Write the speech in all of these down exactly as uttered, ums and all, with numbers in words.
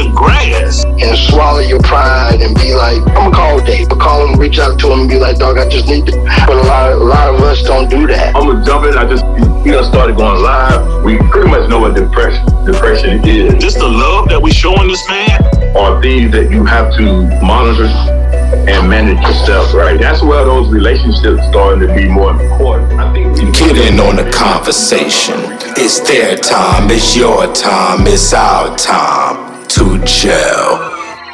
the grass. And swallow your pride and be like, I'm gonna call Dave, but call him, reach out to him and be like, dog, I just need to. But a lot, of, a lot of us don't do that. I'm gonna jump in. I just, you know, started going live. We pretty much know what depression, depression is. Just the love that we showing this man are things that you have to monitor and manage yourself, right? That's where those relationships starting to be more important. I think we get in on the conversation. It's their time, it's your time, it's our time to gel.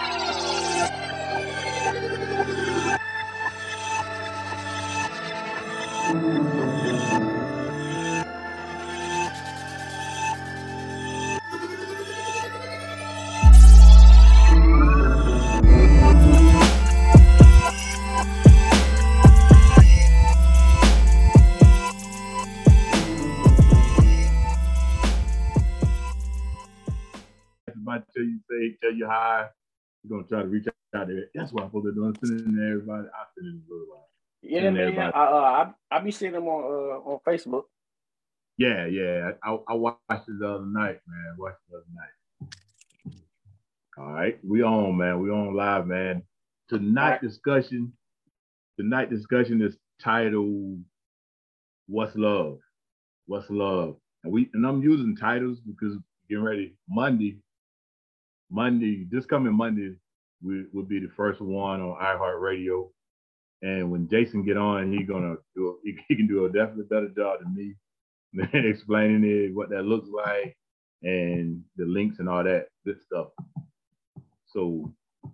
Tell you say, tell you hi. We're gonna try to reach out there. That's what I'm supposed to do. I'm sending to everybody. I send it to everybody. Yeah, man. I, uh, I I be seeing them on uh, on Facebook. Yeah, yeah. I, I watched it the other night, man. I watched it the other night. All right, we on, man. We on live, man. Tonight right. discussion. Tonight discussion is titled "What's Love." What's love? And we and I'm using titles because getting ready Monday. Monday, this coming Monday, we will be the first one on iHeartRadio. And when Jason get on, he gonna do he, he can do a definitely better job than me explaining it, what that looks like, and the links and all that good stuff. So,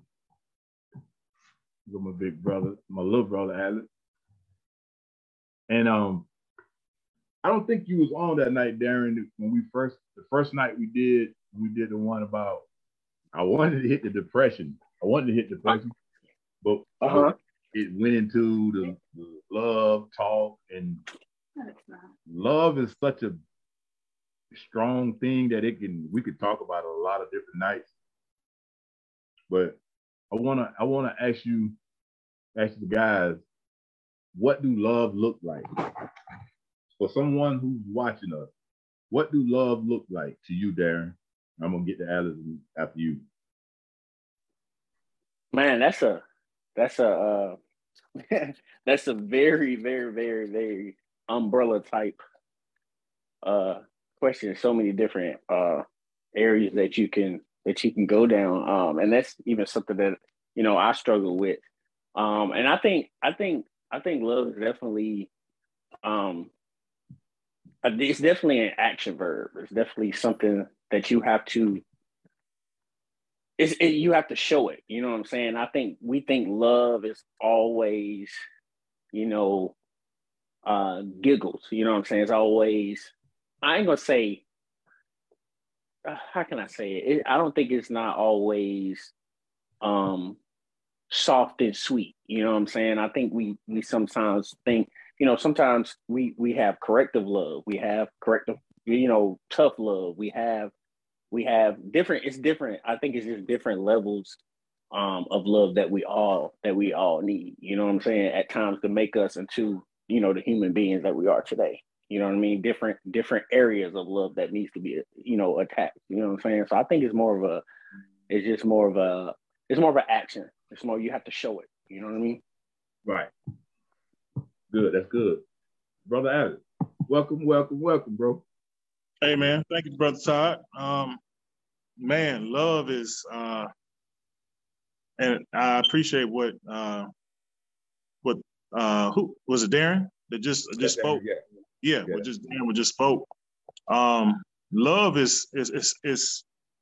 got my big brother, my little brother Alex, and um, I don't think you was on that night, Darren, when we first the first night we did we did the one about. I wanted to hit the depression. I wanted to hit depression, but uh-huh. it went into the, the love talk, and love is such a strong thing that it can we could talk about a lot of different nights. But I wanna I wanna ask you, ask the guys, what do love look like for someone who's watching us? What do love look like to you, Darren? I'm gonna get to Alice after you. Man, that's a that's a uh, that's a very very very very umbrella type uh, question. So many different uh, areas that you can that you can go down, um, and that's even something that you know I struggle with. Um, and I think I think I think love is definitely um, it's definitely an action verb. It's definitely something that you have to, it's, it, you have to show it. You know what I'm saying? I think we think love is always, you know, uh, giggles. You know what I'm saying? It's always, I ain't gonna say, uh, how can I say it? it? I don't think it's not always um, soft and sweet. You know what I'm saying? I think we we sometimes think, you know, sometimes we we have corrective love. We have corrective, you know, tough love. We have, we have different, it's different. I think it's just different levels um, of love that we all, that we all need, you know what I'm saying? At times to make us into, you know, the human beings that we are today. You know what I mean? Different, different areas of love that needs to be, you know, attacked, you know what I'm saying? So I think it's more of a, it's just more of a, it's more of an action. It's more, you have to show it, you know what I mean? Right. Good, that's good. Brother Alex, welcome, welcome, welcome, bro. Hey, man. Thank you, Brother Todd. Um, man, love is, uh, and I appreciate what, uh, what, uh, who, was it Darren that just, just spoke? Yeah. Yeah, yeah. What just, Darren what just spoke. Um, love is, is, is, is,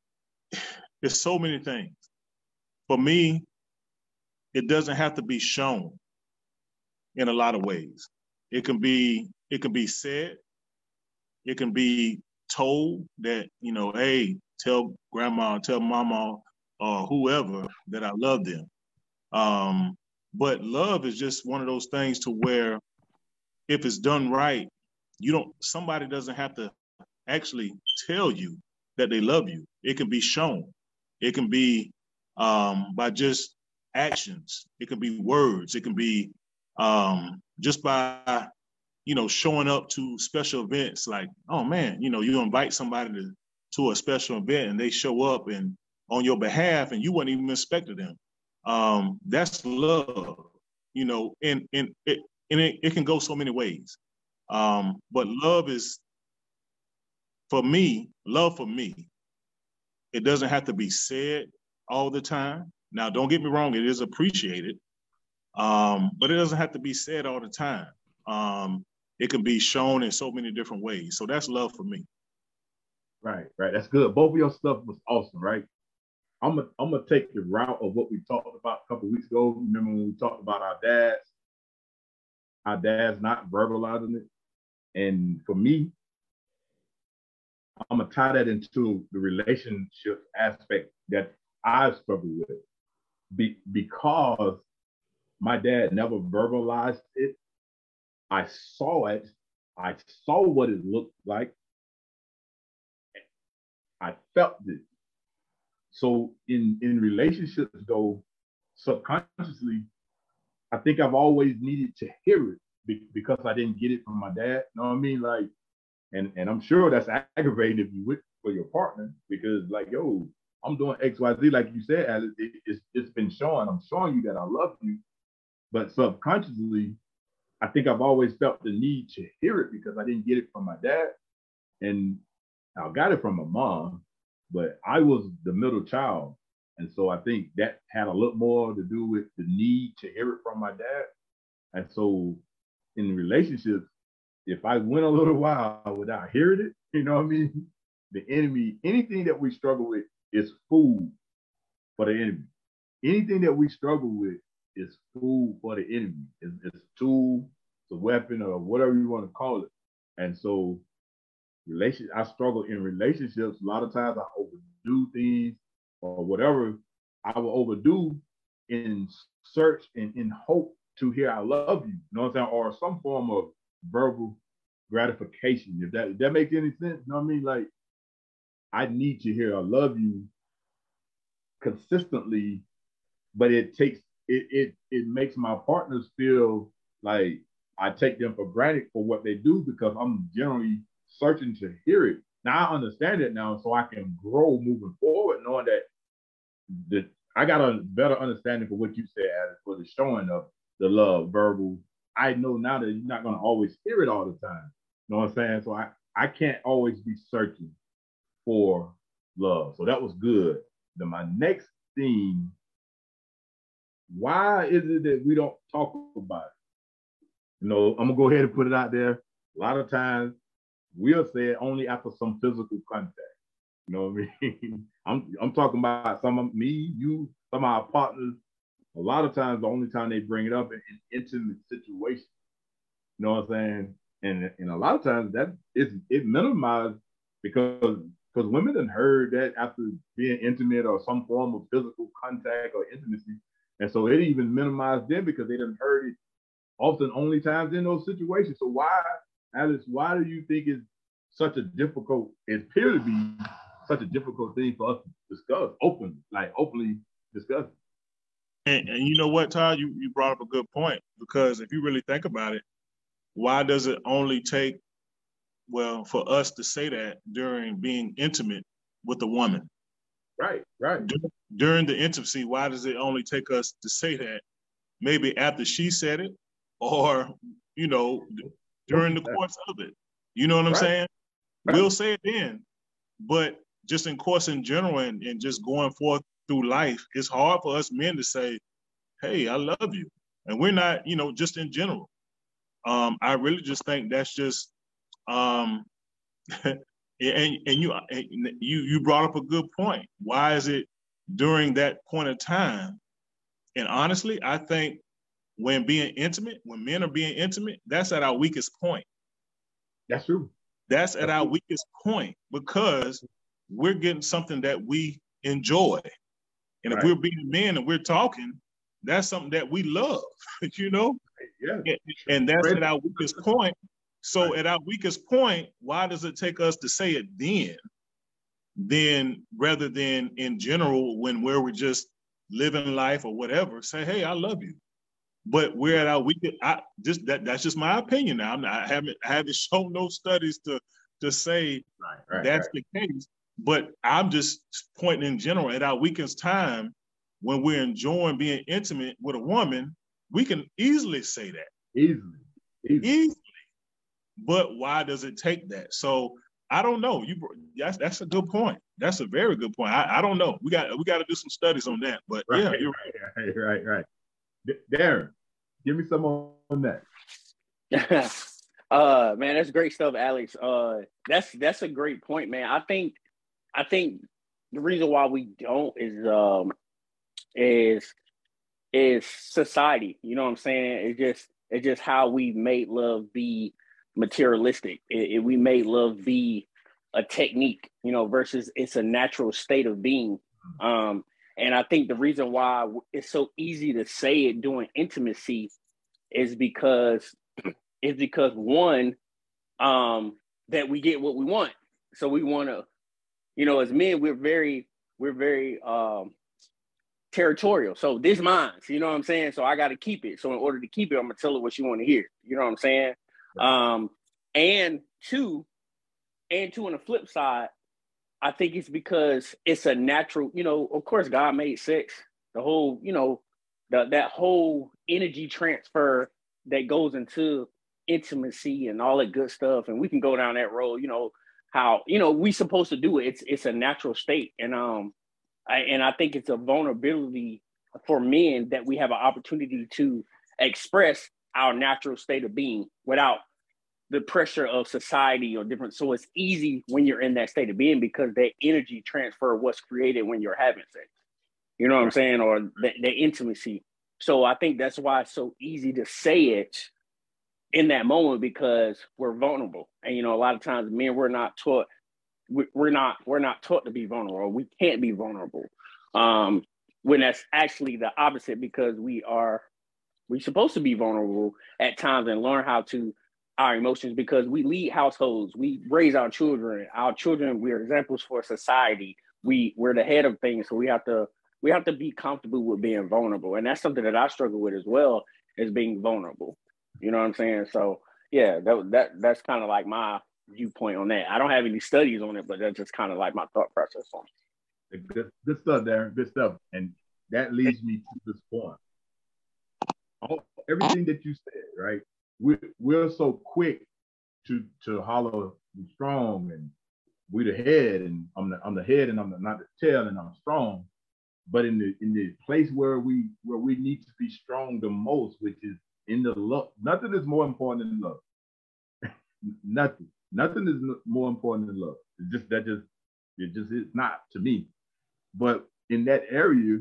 is so many things. For me, it doesn't have to be shown in a lot of ways. It can be, it can be said, it can be told that, you know, hey, tell grandma, tell mama, or whoever that I love them. Um, but love is just one of those things to where if it's done right, you don't, somebody doesn't have to actually tell you that they love you. It can be shown. It can be um, by just actions. It can be words. It can be um, just by, you know, showing up to special events like, oh man, you know, you invite somebody to, to a special event and they show up and on your behalf and you weren't even expecting them. Um, that's love, you know, and, and, it, and it, it can go so many ways. Um, but love is, for me, love for me, it doesn't have to be said all the time. Now, don't get me wrong, it is appreciated, um, but it doesn't have to be said all the time. Um, it can be shown in so many different ways. So that's love for me. Right, right. That's good. Both of your stuff was awesome, right? I'm gonna I'm gonna take the route of what we talked about a couple of weeks ago. Remember when we talked about our dads, our dads not verbalizing it, and for me, I'm gonna tie that into the relationship aspect that I struggle with, Be, because my dad never verbalized it. I saw it. I saw what it looked like. I felt it. So in, in relationships, though, subconsciously, I think I've always needed to hear it be, because I didn't get it from my dad. You know what I mean? Like, and, and I'm sure that's aggravating if you with for your partner, because like, yo, I'm doing X, Y, Z, like you said, Alex, it, it's, it's been showing. I'm showing you that I love you. But subconsciously, I think I've always felt the need to hear it because I didn't get it from my dad. And I got it from my mom, but I was the middle child. And so I think that had a lot more to do with the need to hear it from my dad. And so in relationships, if I went a little while without hearing it, you know what I mean? The enemy, anything that we struggle with is food for the enemy. Anything that we struggle with is food for the enemy. It's, it's a tool, it's a weapon, or whatever you want to call it. And so relation, I struggle in relationships. A lot of times I overdo things or whatever I will overdo in search and in hope to hear I love you, you know what I'm saying? Or some form of verbal gratification. If that, if that makes any sense, you know what I mean? Like, I need to hear I love you consistently, but it takes, it, it, it makes my partners feel like I take them for granted for what they do because I'm generally searching to hear it. Now I understand it now, so I can grow moving forward, knowing that the, I got a better understanding for what you said, Alex, for the showing of the love, verbal. I know now that you're not going to always hear it all the time. You know what I'm saying? So I, I can't always be searching for love. So that was good. Then my next theme, why is it that we don't talk about it? You know, I'm going to go ahead and put it out there. A lot of times we'll say it only after some physical contact. You know what I mean? I'm, I'm talking about some of me, you, some of our partners. A lot of times the only time they bring it up in an intimate situation. You know what I'm saying? And, and a lot of times that is it minimized because because women have heard that after being intimate or some form of physical contact or intimacy. And so it even minimized them because they done heard it often only times in those situations. So why, Alex, why do you think it's such a difficult, it appears to be such a difficult thing for us to discuss openly, like openly discuss it? And, and you know what, Todd, you, you brought up a good point, because if you really think about it, why does it only take, well, for us to say that during being intimate with a woman? Right, right. Dur- during the intimacy, why does it only take us to say that maybe after she said it or, you know, during the course of it? You know what I'm right. saying? Right. We'll say it then, but just in course in general and, and just going forth through life, it's hard for us men to say, hey, I love you. And we're not, you know, just in general. Um, I really just think that's just, um, and, and you and you you brought up a good point. Why is it during that point of time? And honestly, I think when being intimate, when men are being intimate, that's at our weakest point. That's true. That's at our weakest point because we're getting something that we enjoy. And right. if we're being men and we're talking, that's something that we love, you know? Yeah. And, and that's at our weakest point. So right. at our weakest point, why does it take us to say it then, then rather than in general when where we're just living life or whatever, say, hey, I love you. But we're at our weakest, I just that that's just my opinion now. I'm not, I haven't I haven't shown no studies to to say right, right, that's right. the case. But I'm just pointing in general at our weekend's time when we're enjoying being intimate with a woman, we can easily say that. Easily. Easily. Easily. But why does it take that? So I don't know. You that's that's a good point. That's a very good point. I, I don't know. We got we got to do some studies on that. But right, yeah, you're right, right, right, right. D- Darren, give me some on that. uh, man, that's great stuff, Alex. Uh, that's that's a great point, man. I think I think the reason why we don't is um is is society. You know what I'm saying? It's just it's just how we made love be materialistic. It, it, we made love be a technique, you know, versus it's a natural state of being. Um, and I think the reason why it's so easy to say it during intimacy is because is because one, um, that we get what we want. So we want to, you know, as men, we're very, we're very um, territorial. So this mine, you know what I'm saying? So I got to keep it. So in order to keep it, I'm gonna tell her what she want to hear. You know what I'm saying? Um, and two, and two on the flip side, I think it's because it's a natural, you know, of course, God made sex, the whole, you know, the, that whole energy transfer that goes into intimacy and all that good stuff. And we can go down that road, you know, how, you know, we supposed to do it. It's, it's a natural state. And, um, I, and I think it's a vulnerability for men that we have an opportunity to express our natural state of being without the pressure of society or different. So it's easy when you're in that state of being because that energy transfer was created when you're having sex. You know what I'm saying? Or the, the intimacy. So I think that's why it's so easy to say it in that moment because we're vulnerable. And, you know, a lot of times men, we're not taught, we're not, we're not taught to be vulnerable. Or we can't be vulnerable. Um, when that's actually the opposite because we are, we're supposed to be vulnerable at times and learn how to our emotions because we lead households, we raise our children. Our children, we're examples for society. We we're the head of things, so we have to we have to be comfortable with being vulnerable, and that's something that I struggle with as well, is being vulnerable. You know what I'm saying? So yeah, that that that's kind of like my viewpoint on that. I don't have any studies on it, but that's just kind of like my thought process on it. Good, good stuff, Darren. Good stuff, and that leads me to this point. All, everything that you said, right? We're, we're so quick to to holler we're strong and we the head and I'm the I'm the head and I'm the, not the tail and I'm strong. But in the in the place where we where we need to be strong the most, which is in the love, nothing is more important than love. nothing, nothing is more important than love. It just that just it just is not to me. But in that area,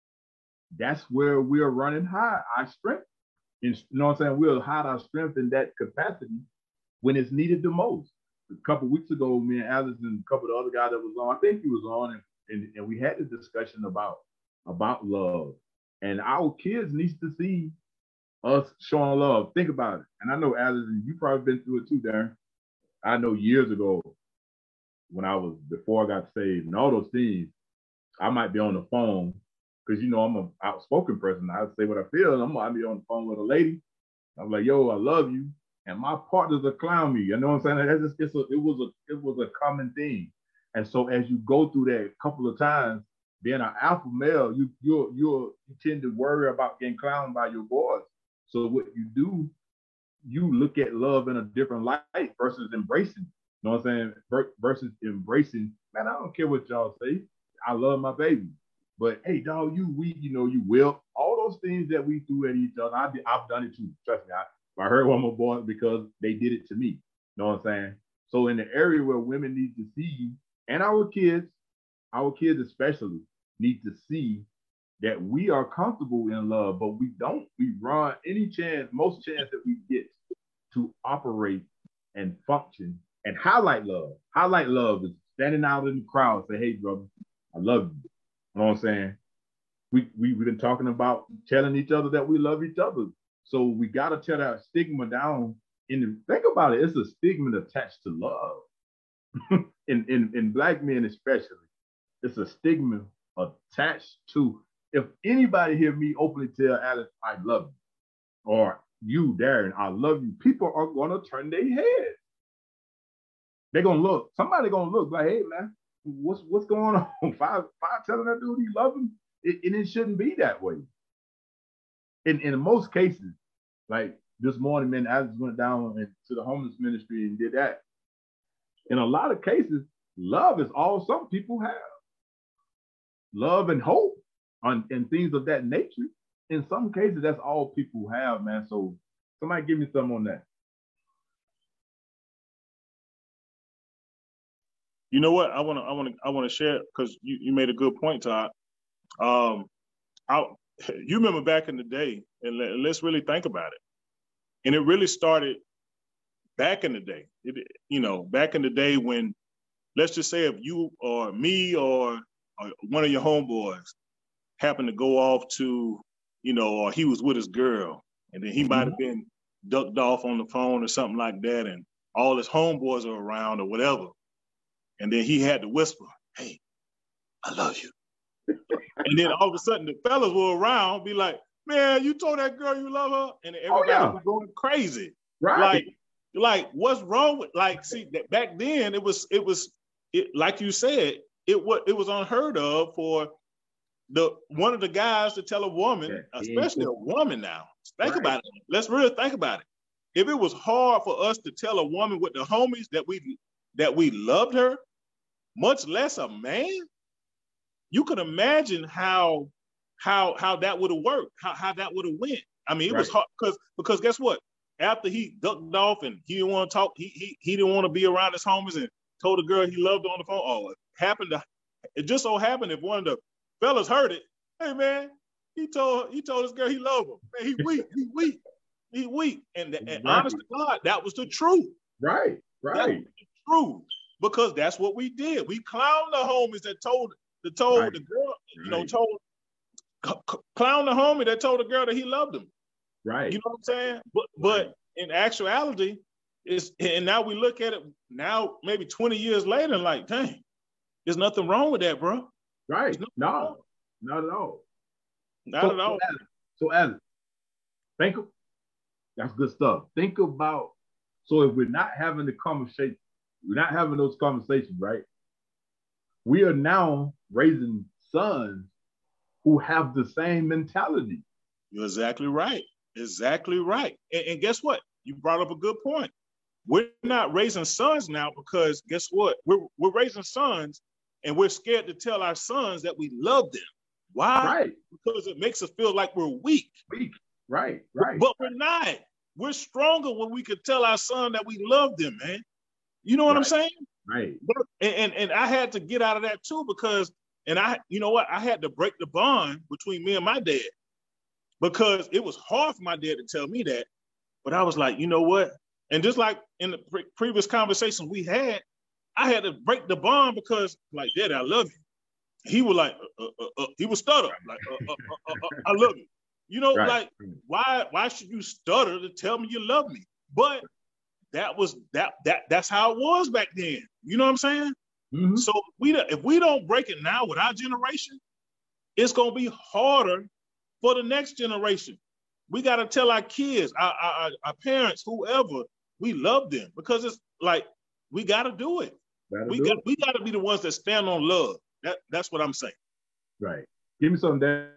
that's where we're running high our strength. You know what I'm saying? We'll hide our strength in that capacity when it's needed the most. A couple of weeks ago, me and Alice and a couple of the other guys that was on, I think he was on, and, and, and we had this discussion about, about love. And our kids need to see us showing love. Think about it. And I know, Alice, and you probably been through it too, Darren. I know years ago, when I was, before I got saved and all those things, I might be on the phone because, you know, I'm an outspoken person. I say what I feel. I'm going to be on the phone with a lady. I'm like, yo, I love you. And my partners will clown me. You know what I'm saying? That's just, it's a, it, was a, it was a common thing. And so as you go through that a couple of times, being an alpha male, you you you you tend to worry about getting clowned by your boys. So what you do, you look at love in a different light versus embracing. You know what I'm saying? Versus embracing, man, I don't care what y'all say. I love my baby. But hey, dog, you we, you know, you will. All those things that we do at each other, I, I've done it too. Trust me. I, I heard one of my boys because they did it to me. You know what I'm saying? So in the area where women need to see, and our kids, our kids especially, need to see that we are comfortable in love, but we don't. We run any chance, most chance that we get to operate and function and highlight love. Highlight love is standing out in the crowd and say, hey, brother, I love you. You know what I'm saying? We, we, we've been talking about telling each other that we love each other. So we got to tear that stigma down. In the, think about it. It's a stigma attached to love. in, in, in Black men especially, it's a stigma attached to, if anybody hear me openly tell Alice, I love you, or you, Darren, I love you, people are going to turn their head. They're going to look. Somebody going to look like, hey, man, what's what's going on? Five five telling that dude he loves him, it, and it shouldn't be that way. In in most cases, like this morning, man, I just went down and, to the homeless ministry and did that. In a lot of cases, love is all some people have. Love and hope on and things of that nature. In some cases, that's all people have, man. So somebody give me some on that. You know what? I want to, I want to, I want to share because you, you made a good point, Todd. Um, I, you remember back in the day, and let, let's really think about it. And it really started back in the day. It, you know, back in the day when, let's just say, if you or me or, or one of your homeboys happened to go off to, you know, or he was with his girl, and then he mm-hmm. might have been ducked off on the phone or something like that, and all his homeboys are around or whatever. And then he had to whisper, "Hey, I love you." And then all of a sudden the fellas were around, be like, "Man, you told that girl you love her," and everybody oh, yeah. was going crazy. Right. Like, like what's wrong with like? See, that back then it was it was it like you said it was it was unheard of for the one of the guys to tell a woman, yeah. especially a woman now. Think right. about it. Let's really think about it. If it was hard for us to tell a woman with the homies that we that we loved her, much less a man, you could imagine how how how that would have worked, how, how that would have went. I mean, it right. was hard because because guess what? After he ducked off and he didn't want to talk, he he he didn't want to be around his homies and told the girl he loved her on the phone. Oh, it happened to it just so happened if one of the fellas heard it, hey man, he told he told this girl he loved her. Man, he weak, he weak, he weak. And, and right. honest to God, that was the truth. Right, right. That was the truth. Because that's what we did. We clowned the homies that told that told right. the girl, you right. know, told c- clown the homie that told the girl that he loved him. Right. You know what I'm saying? But but right. in actuality, it's and now we look at it now, maybe twenty years later, and like, dang, there's nothing wrong with that, bro. Right. No, wrong. Not at all. Not so, at all. So, Alex, think of that's good stuff. Think about so if we're not having the conversation. We're not having those conversations, right? We are now raising sons who have the same mentality. You're exactly right. Exactly right. And, and guess what? You brought up a good point. We're not raising sons now because guess what? We're, we're raising sons and we're scared to tell our sons that we love them. Why? Right. Because it makes us feel like we're weak. Weak. Right, right. But we're not. We're stronger when we could tell our son that we love them, man. You know what right. I'm saying? Right. And, and and I had to get out of that too because, and I, you know what? I had to break the bond between me and my dad because it was hard for my dad to tell me that. But I was like, you know what? And just like in the pre- previous conversation we had, I had to break the bond because, like, Dad, I love you. He was like, uh, uh, uh, uh, he was stutter, like, uh, uh, uh, uh, I love you. You know, right. like, why why should you stutter to tell me you love me? But that was that that that's how it was back then. You know what I'm saying? Mm-hmm. So if we if we don't break it now with our generation, it's gonna be harder for the next generation. We gotta tell our kids, our, our, our parents, whoever, we love them because it's like we gotta do it. Gotta we do got it. we gotta be the ones that stand on love. That that's what I'm saying. Right. Give me something there.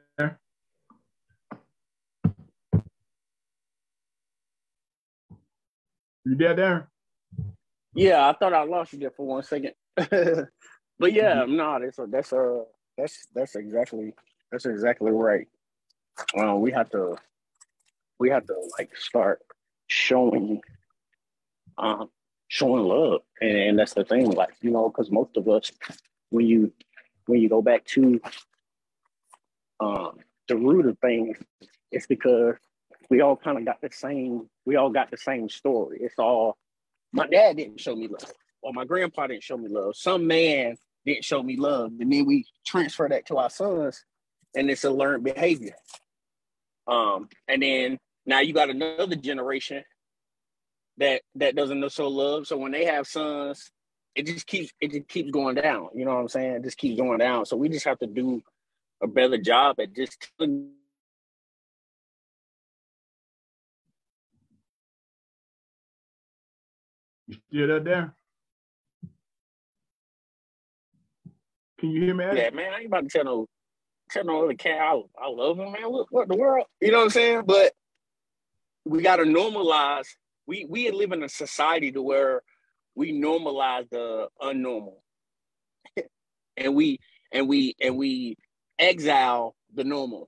You there, Darren? Yeah, I thought I lost you there for one second. But yeah, no, that's a, that's a, that's that's exactly that's exactly right. Uh, we have to we have to like start showing um showing love, and, and that's the thing, like, you know, because most of us, when you when you go back to um the root of things, it's because we all kind of got the same, we all got the same story. It's all, my dad didn't show me love, or my grandpa didn't show me love. Some man didn't show me love. And then we transfer that to our sons, and it's a learned behavior. Um, and then now you got another generation that that doesn't know show love. So when they have sons, it just keeps it just keeps going down. You know what I'm saying? It just keeps going down. So we just have to do a better job at just telling. You still there? Can you hear me? Yeah, man, I ain't about to tell no tell no other cat I, I love him, man. What, what the world? You know what I'm saying? But we got to normalize. We we live in a society to where we normalize the unnormal, and we and we and we exile the normal.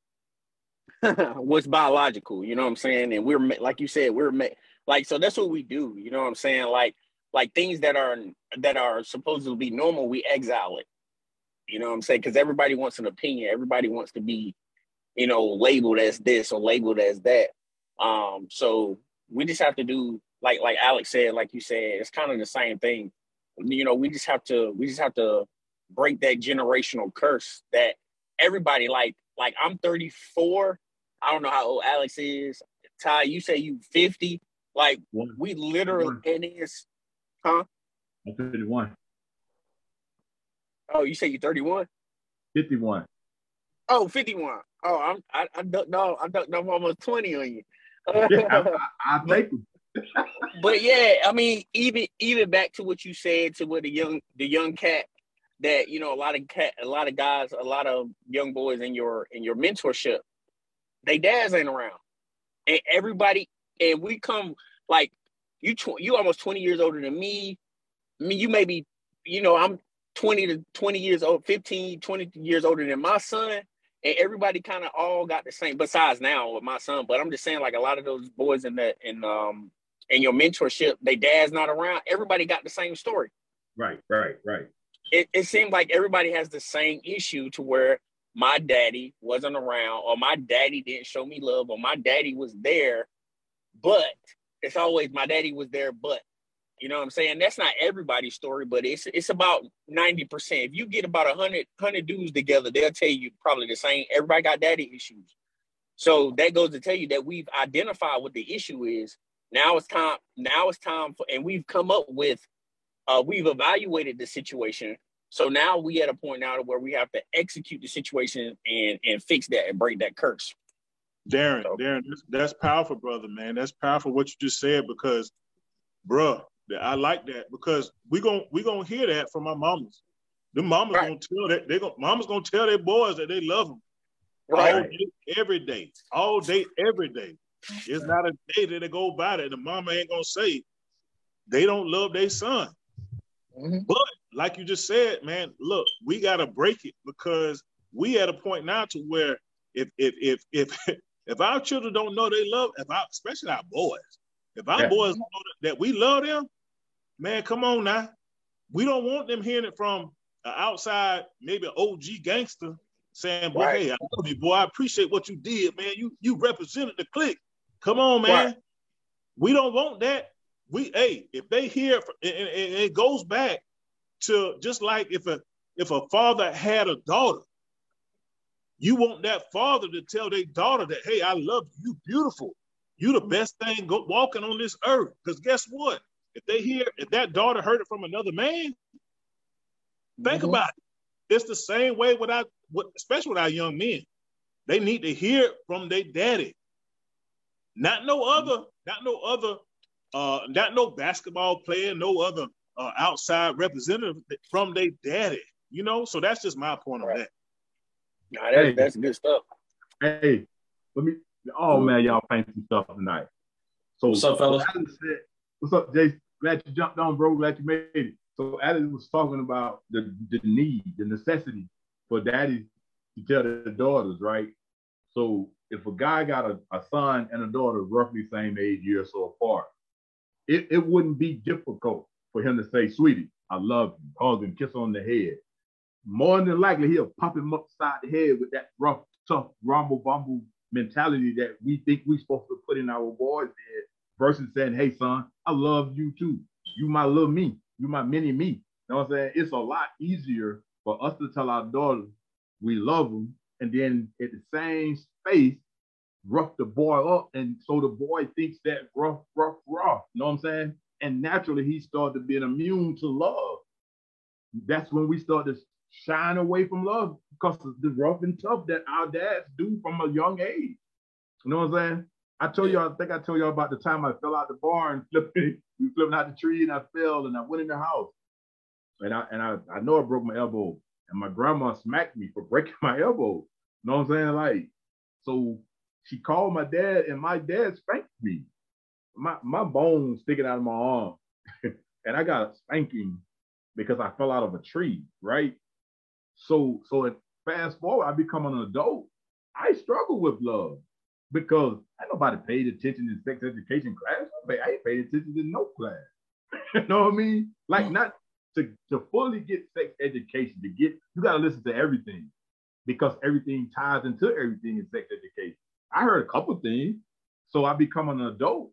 What's biological? You know what I'm saying? And we're like you said, we're like so. That's what we do. You know what I'm saying? Like like things that are that are supposed to be normal, we exile it. You know what I'm saying? Because everybody wants an opinion. Everybody wants to be, you know, labeled as this or labeled as that. Um, so we just have to do like like Alex said, like you said, it's kind of the same thing. You know, we just have to we just have to break that generational curse that everybody like like I'm thirty-four. I don't know how old Alex is. Ty, you say you fifty. Like One. we literally One. it is, huh? I'm fifty-one. Oh, you say you're thirty-one? fifty-one. Oh, fifty-one. Oh, I'm I, I ducked off. I ducked off almost twenty on you. Yeah, I, I, I take them. But yeah, I mean, even even back to what you said to what the young the young cat that you know a lot of cat a lot of guys a lot of young boys in your in your mentorship, they dads ain't around, and everybody and we come like you tw- you almost twenty years older than me. I mean, you may be you know I'm twenty to twenty years old, fifteen, twenty years older than my son. And everybody kind of all got the same, besides now with my son. But I'm just saying, like a lot of those boys in that in um in your mentorship, they dad's not around. Everybody got the same story. Right, right, right. It it seemed like everybody has the same issue to where my daddy wasn't around, or my daddy didn't show me love, or my daddy was there, but it's always my daddy was there, but. You know what I'm saying? That's not everybody's story, but it's it's about ninety percent. If you get about one hundred, one hundred dudes together, they'll tell you probably the same. Everybody got daddy issues. So that goes to tell you that we've identified what the issue is. Now it's time. Now it's time for, and we've come up with, uh, we've evaluated the situation. So now we at a point now where we have to execute the situation and and fix that and break that curse. Darren, So. Darren, that's, that's powerful, brother, man. That's powerful what you just said because, bruh, I like that because we gon' we gonna hear that from our mamas. The mamas Right. gonna tell that they gonna mamas gonna tell their boys that they love them Right. all day, every day, all day, every day. It's not a day that they go by that the mama ain't gonna say they don't love their son. Mm-hmm. But like you just said, man, look, we gotta break it because we at a point now to where if if if if if our children don't know they love, if our, especially our boys, if our Yeah. boys know that we love them. Man, come on now. We don't want them hearing it from an outside, maybe an O G gangster saying, boy, Right. hey, I love you, boy. I appreciate what you did, man. You you represented the clique. Come on, man. Right. We don't want that. We, hey, if they hear, and, and, and it goes back to just like if a if a father had a daughter, you want that father to tell their daughter that, hey, I love you. You beautiful. You the best thing go, walking on this earth. Because guess what? If they hear, if that daughter heard it from another man, think Mm-hmm. about it. It's the same way with our, with, especially with our young men. They need to hear it from their daddy. Not no other, not no other, uh, not no basketball player, no other uh, outside representative from their daddy. You know, so that's just my point Right. on that. Nah, that's, Hey. that's good stuff. Hey, let me. Oh man, y'all playing some stuff tonight. So What's up, fellas? so Alex said, what's up, Jason? Glad you jumped on, bro. Glad you made it. So Alex was talking about the, the need, the necessity for daddy to tell their daughters, right? So if a guy got a, a son and a daughter roughly same age, year or so apart, it, it wouldn't be difficult for him to say, sweetie, I love you, hug him, kiss on the head. More than likely, he'll pop him upside the head with that rough, tough, rumble-bumble mentality that we think we're supposed to put in our boys' head versus saying, hey, son, I love you too. You my little me. You my mini me. You know what I'm saying? It's a lot easier for us to tell our daughters we love them and then at the same space, rough the boy up. And so the boy thinks that rough, rough, rough. You know what I'm saying? And naturally, he started being immune to love. That's when we start to shine away from love because of the rough and tough that our dads do from a young age. You know what I'm saying? I told y'all, I think I told y'all about the time I fell out the barn, flipping, we flipping out the tree and I fell and I went in the house. And I and I, I know I broke my elbow. and my grandma smacked me for breaking my elbow. You know what I'm saying? Like, so she called my dad, and my dad spanked me. My my bone was sticking out of my arm, and I got a spanking because I fell out of a tree, right? So so it, fast forward, I become an adult. I struggle with love because ain't nobody paid attention in sex education class. I ain't paid attention to no class. You know what I mean? Like, not to, to fully get sex education, to get, you got to listen to everything because everything ties into everything in sex education. I heard a couple things. So I become an adult.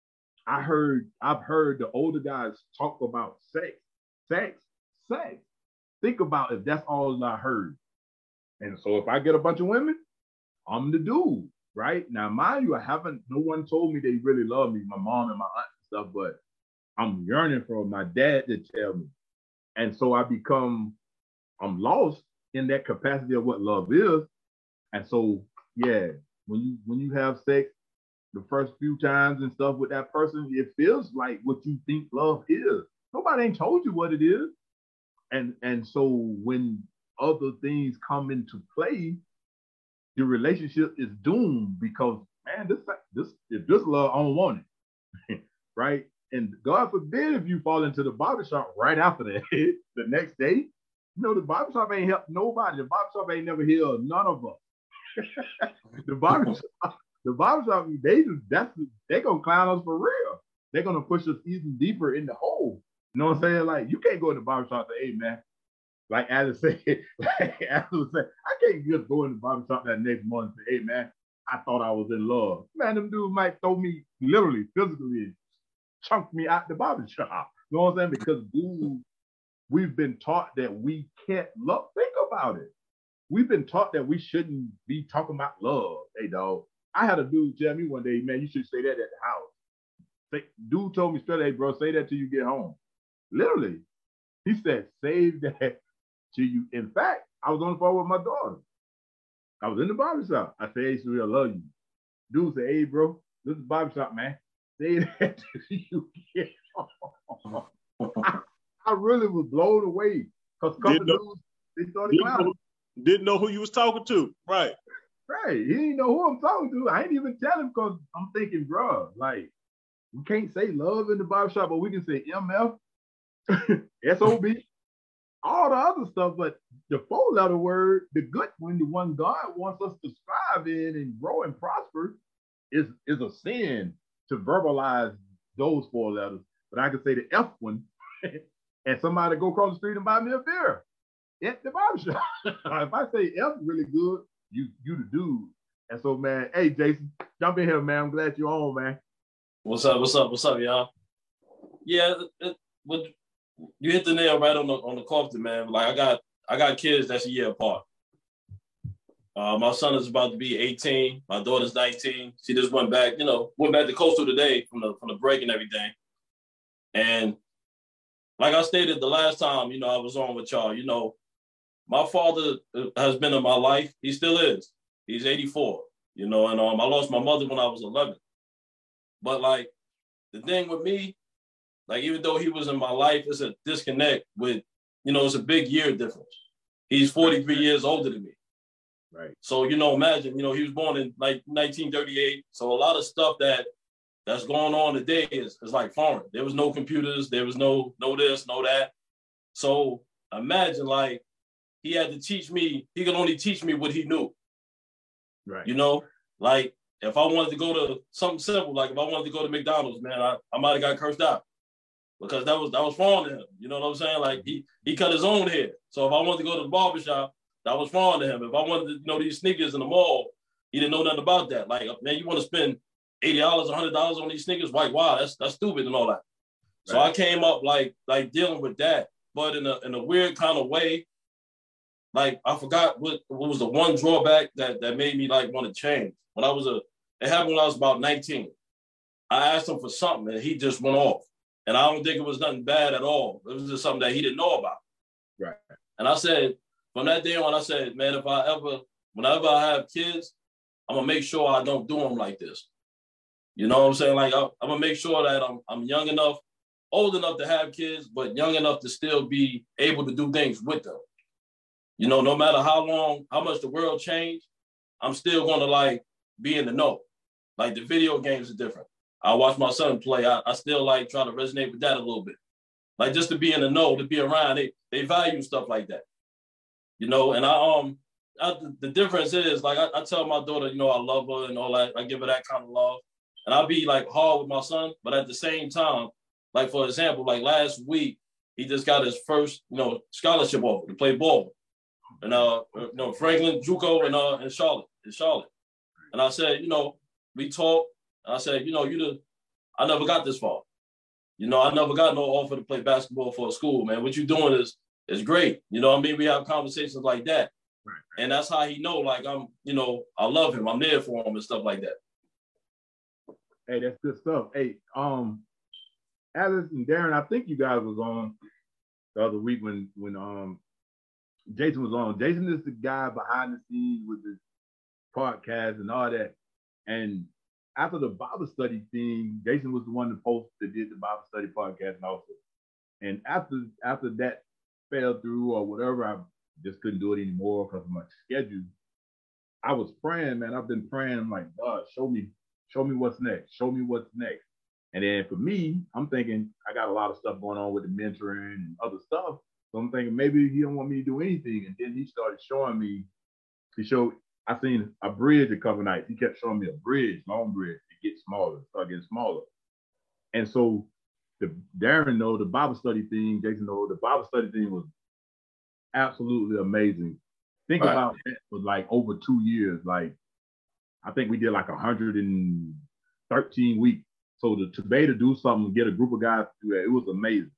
I heard, I've heard the older guys talk about sex, sex, sex. Think about if that's all I heard. And so if I get a bunch of women, I'm the dude, right? Now, mind you, I haven't, no one told me they really love me, my mom and my aunt and stuff, but I'm yearning for my dad to tell me. And so I become, I'm lost in that capacity of what love is. And so, yeah, when you when you have sex the first few times and stuff with that person, it feels like what you think love is. Nobody ain't told you what it is. And, and so when other things come into play, the relationship is doomed because, man, this, this, if this love, I don't want it, right? And God forbid if you fall into the barbershop right after that, the next day, you know, the barbershop ain't helped nobody. The barbershop ain't never healed none of us. the barbershop, the barbershop, they just, that's, they gonna clown us for real. They're gonna push us even deeper in the hole. You know what I'm saying? Like, you can't go in the barbershop and say, hey, man, like Alice said, like Alice said, I can't just go in the barbershop that next morning and say, hey, man, I thought I was in love. Man, them dudes might throw me literally, physically, chunk me out the barbershop. You know what I'm saying? Because, dude, we've been taught that we can't love. Think about it. We've been taught that we shouldn't be talking about love. Hey, dog. I had a dude tell me one day, man, you should say that at the house. Say, dude told me straight, hey, bro, say that till you get home. Literally. He said, save that till you. In fact, I was on the phone with my daughter. I was in the barbershop. I said, hey, Sheree, I love you. Dude said, hey, bro, this is the barbershop, man. Say that till you get home. I, I really was blown away because a couple know, dudes, they started didn't clowning. know, didn't know who you was talking to. Right. Right. He didn't know who I'm talking to. I ain't even tell him because I'm thinking, bro, like, we can't say love in the barbershop, but we can say M F, S O B, all the other stuff. But the four-letter word, the good one, the one God wants us to strive in and grow and prosper, is, is a sin to verbalize those four letters. But I can say the F one, and somebody go across the street and buy me a beer at the barbershop. If I say F really good, you you the dude. And so, man, hey, Jason, jump in here, man. I'm glad you're on, man. What's up? What's up? What's up, y'all? Yeah, it, it, you hit the nail right on the on the coffin, man. Like I got I got kids that's a year apart. Uh, my son is about to be eighteen. My daughter's nineteen. She just went back, you know, went back to Coastal today from the from the break and everything. And like I stated the last time, you know, I was on with y'all. You know, my father has been in my life. He still is. He's eighty-four. You know, and um, I lost my mother when I was eleven. But like the thing with me, like even though he was in my life, it's a disconnect with, you know, it's a big year difference. He's forty-three right. years older than me. Right. So, you know, imagine, you know, he was born in like nineteen thirty-eight. So a lot of stuff that that's going on today is, is like foreign. There was no computers. There was no, no this, no that. So imagine like he had to teach me, he could only teach me what he knew. Right. You know, like if I wanted to go to something simple, like if I wanted to go to McDonald's, man, I, I might have got cursed out because that was that was foreign to him. You know what I'm saying? Like he he cut his own hair. So if I wanted to go to the barbershop, that was foreign to him. If I wanted to, you know, these sneakers in the mall, he didn't know nothing about that. Like, man, you want to spend eighty dollars, one hundred dollars on these sneakers? Like, wow, that's that's stupid and all that. So right. I came up like like dealing with that, but in a in a weird kind of way. Like I forgot what, what was the one drawback that, that made me like want to change. When I was a, it happened when I was about nineteen. I asked him for something and he just went off. And I don't think it was nothing bad at all. It was just something that he didn't know about. Right. And I said, from that day on, I said, man, if I ever, whenever I have kids, I'm gonna make sure I don't do them like this. You know what I'm saying? Like I, I'm gonna make sure that I'm I'm young enough, old enough to have kids, but young enough to still be able to do things with them. You know, no matter how long, how much the world changed, I'm still going to like be in the know. Like the video games are different. I watch my son play. I, I still like try to resonate with that a little bit. Like just to be in the know, to be around, they they value stuff like that. You know, and I um I, the difference is like I, I tell my daughter, you know, I love her and all that. I give her that kind of love. And I'll be like hard with my son, but at the same time, like for example, like last week, he just got his first, you know, scholarship offer to play ball. And uh, you know, Franklin, JUCO, and uh, in Charlotte, in Charlotte. And I said, you know, we talked. I said, you know, you the, I never got this far. You know, I never got no offer to play basketball for a school, man. What you're doing is is great. You know what I mean? We have conversations like that. Right. And that's how he know, like, I'm, you know, I love him. I'm there for him and stuff like that. Hey, that's good stuff. Hey, um, Alice and Darren, I think you guys was on the other week when, when um Jason was on. Jason is the guy behind the scenes with his podcast and all that. And after the Bible study thing, Jason was the one that posted that did the Bible study podcast and also. And after after that fell through or whatever, I just couldn't do it anymore because of my schedule. I was praying, man. I've been praying. I'm like, God, show me, show me what's next. Show me what's next. And then for me, I'm thinking I got a lot of stuff going on with the mentoring and other stuff. So I'm thinking maybe he don't want me to do anything. And then he started showing me, he showed, I seen a bridge a couple nights. He kept showing me a bridge, long bridge. It gets smaller, start getting smaller. And so the Darren know the Bible study thing, Jason know the Bible study thing was absolutely amazing. Think right. about it for like over two years. Like I think we did like one hundred thirteen weeks. So to, to be able to do something, get a group of guys to do that, it was amazing.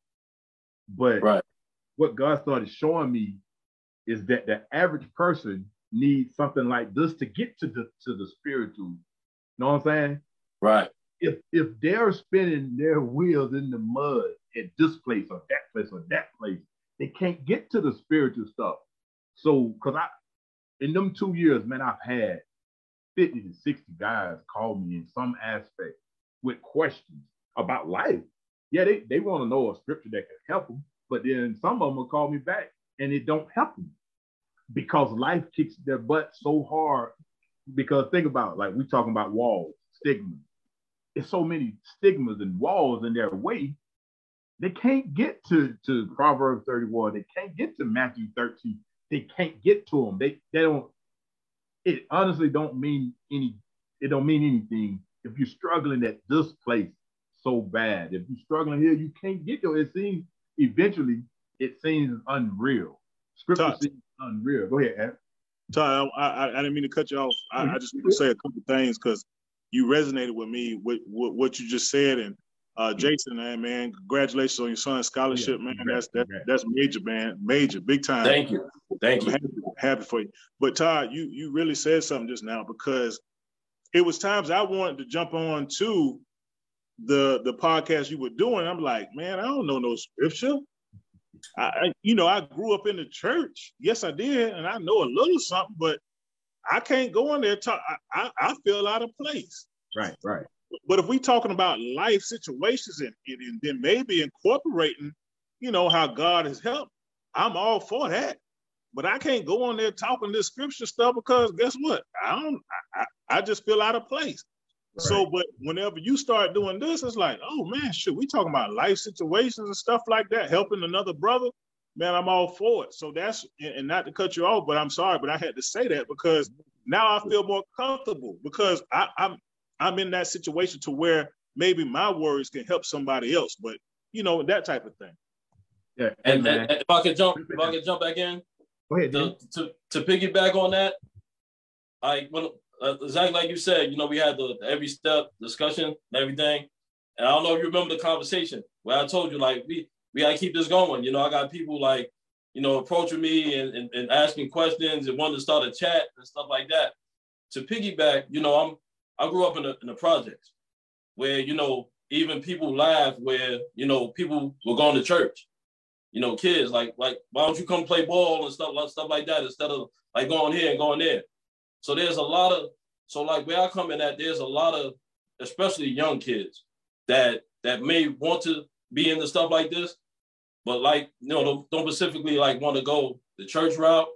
But right. what God started showing me is that the average person needs something like this to get to the to the spiritual. You know what I'm saying? Right. If if they're spinning their wheels in the mud at this place or that place or that place, they can't get to the spiritual stuff. So, because I, in them two years, man, I've had fifty to sixty guys call me in some aspect with questions about life. Yeah, they, they want to know a scripture that can help them, but then some of them will call me back and it don't help them because life kicks their butt so hard. Because think about it, like we talking about walls, stigmas. There's so many stigmas and walls in their way. They can't get to, to Proverbs thirty-one. They can't get to Matthew thirteen. They can't get to them. They they don't. It honestly don't mean any. It don't mean anything if you're struggling at this place so bad. If you're struggling here, you can't get there. It seems eventually it seems unreal. Scripture Todd, seems unreal. Go ahead, Ed. Todd, I, I, I didn't mean to cut you off. I, I just need to say a couple things because you resonated with me with, with what you just said. And uh, Jason, man, man, congratulations on your son's scholarship, yeah, man. That's that, that's major, man, major, big time. Thank you, thank I'm you. Happy, happy for you. But Todd, you you really said something just now because it was times I wanted to jump on to the the podcast you were doing. I'm like, man, I don't know no scripture. I, I you know, I grew up in the church. Yes, I did, and I know a little something, but I can't go in there. Talk, I, I I feel out of place. Right, right. But if we talking about life situations and, and then maybe incorporating, you know, how God has helped, I'm all for that. But I can't go on there talking this scripture stuff because guess what? I don't. I, I just feel out of place. Right. So, but whenever you start doing this, it's like, oh man, shit, we talking about life situations and stuff like that, helping another brother. Man, I'm all for it. So that's, and not to cut you off, but I'm sorry, but I had to say that because now I feel more comfortable because I, I'm I'm in that situation to where maybe my words can help somebody else, but you know, that type of thing. Yeah. And, and, and if I could jump, if I could jump back in, go ahead. To, to, to piggyback on that, I when uh, exactly like you said, you know, we had the, the every step discussion and everything, and I don't know if you remember the conversation where I told you like we we gotta keep this going. You know, I got people like you know approaching me and, and, and asking questions and wanting to start a chat and stuff like that. To piggyback, you know, I'm I grew up in the in the projects where you know even people laugh where you know people were going to church. You know, kids like like why don't you come play ball and stuff like stuff like that instead of like going here and going there. So there's a lot of so like where I come in at, there's a lot of especially young kids that that may want to be into stuff like this, but like you know don't, don't specifically like want to go the church route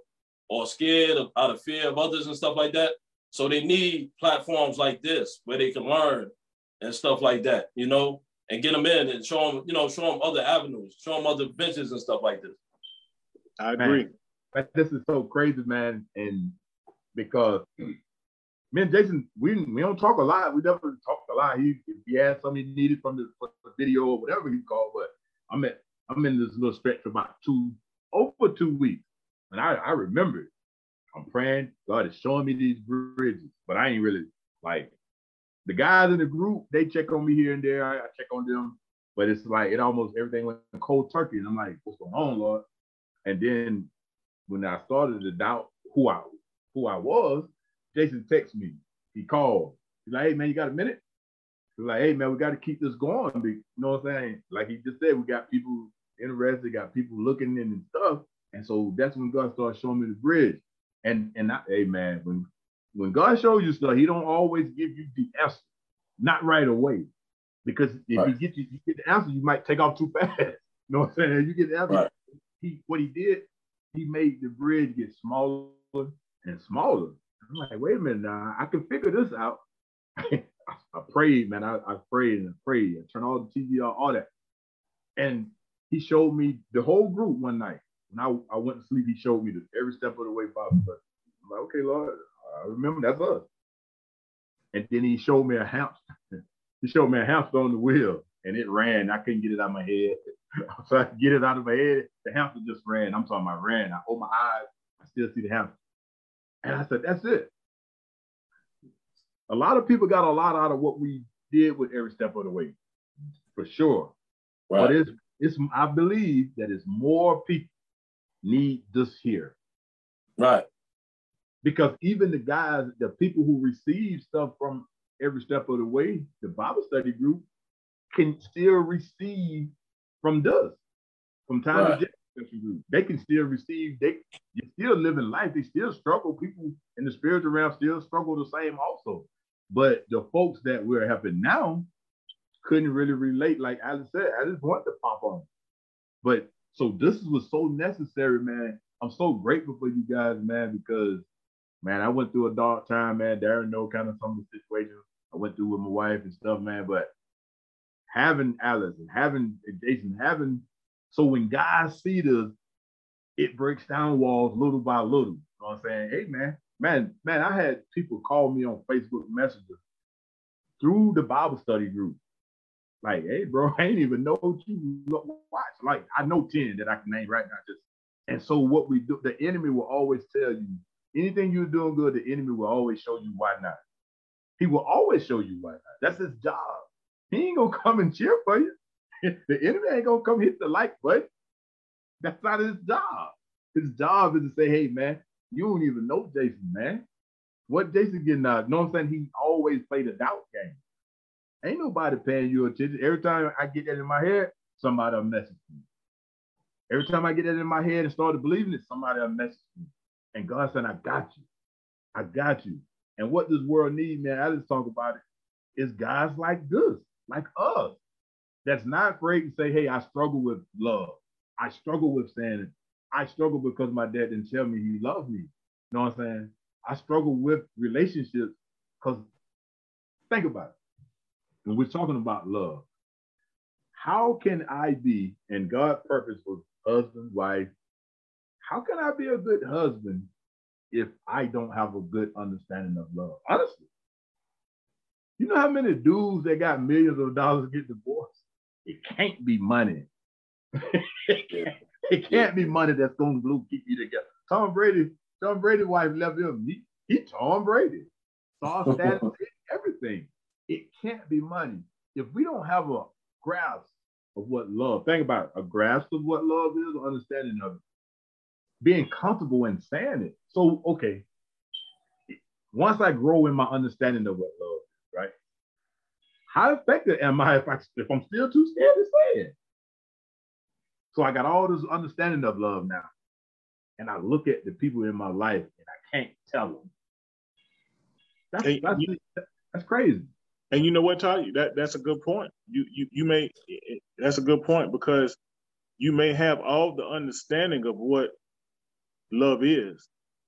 or scared of, out of fear of others and stuff like that. So they need platforms like this where they can learn and stuff like that, you know, and get them in and show them, you know, show them other avenues, show them other ventures and stuff like this. I agree. Man, this is so crazy, man. And because me and Jason, we we don't talk a lot. We never talk a lot. He if he had something he needed from the, from the video or whatever he called, but I'm at I'm in this little stretch for about two over two weeks. And I, I remember it. I'm praying, God is showing me these bridges, but I ain't really like the guys in the group, they check on me here and there. I, I check on them, but it's like it almost everything went cold turkey. And I'm like, what's going on, Lord? And then when I started to doubt who I who I was, Jason texted me. He called. He's like, hey man, you got a minute? He's like, hey man, we got to keep this going. You know what I'm saying? Like he just said, we got people interested, got people looking in and stuff. And so that's when God started showing me the bridge. And and I, hey man, when when God shows you stuff, He don't always give you the answer, not right away. Because if right. you get you, you get the answer, you might take off too fast. You know what I'm saying? You get the answer. Right. He what he did, he made the bridge get smaller and smaller. I'm like, wait a minute now, I can figure this out. I, I prayed, man. I, I prayed and prayed. I turned all the T V off, all that. And he showed me the whole group one night. When I, I went to sleep, he showed me the, every step of the way Bible study. I'm like, okay, Lord, I remember that's us. And then he showed me a hamster. He showed me a hamster on the wheel, and it ran. I couldn't get it out of my head. So I could get it out of my head. The hamster just ran. I'm talking about ran. I open my eyes, I still see the hamster. And I said, that's it. A lot of people got a lot out of what we did with every step of the way, for sure. Right. But it's, it's, I believe that it's more people need this here. Right. Because even the guys, the people who receive stuff from every step of the way, the Bible study group can still receive from this, from time right. to generation group. They can still receive, they you're still living life, they still struggle. People in the spiritual realm still struggle the same also. But the folks that we're helping now couldn't really relate. Like Alice said, I just want to pop on. But so this was so necessary, man. I'm so grateful for you guys, man, because, man, I went through a dark time, man. Darren know kind of some of the situations I went through with my wife and stuff, man. But having Alice and having Jason, having, so when guys see this, it breaks down walls little by little. You know what I'm saying? Hey, man, man, man, I had people call me on Facebook Messenger through the Bible study group. Like, hey, bro, I ain't even know what you watch. Like, I know ten that I can name right now. Just and so what we do, the enemy will always tell you, anything you're doing good, the enemy will always show you why not. He will always show you why not. That's his job. He ain't gonna come and cheer for you. The enemy ain't gonna come hit the like button. That's not his job. His job is to say, hey, man, you don't even know Jason, man. What Jason getting out? You know what I'm saying? He always played a doubt game. Ain't nobody paying you attention. Every time I get that in my head, somebody will message me. Every time I get that in my head and start believing it, somebody will message me. And God said, I got you. I got you. And what this world needs, man, I just talk about it, is guys like this, like us, that's not afraid to say, hey, I struggle with love. I struggle with saying it. I struggle because my dad didn't tell me he loved me. You know what I'm saying? I struggle with relationships because think about it. When we're talking about love, how can I be, and God's purpose for husband, wife, how can I be a good husband if I don't have a good understanding of love? Honestly, you know how many dudes that got millions of dollars get divorced? It can't be money. it, can't, it can't be money that's going to keep you together. Tom Brady, Tom Brady's wife left him. He, he Tom Brady. Saw status, everything. It can't be money. If we don't have a grasp of what love, think about it, a grasp of what love is, an understanding of it, being comfortable in saying it. So, okay, once I grow in my understanding of what love is, right? How effective am I if, I, if I'm still too scared to say it? So I got all this understanding of love now. And I look at the people in my life and I can't tell them. That's, hey, that's, you, that's crazy. And you know what, Todd? That that's a good point. You you you may that's a good point because you may have all the understanding of what love is,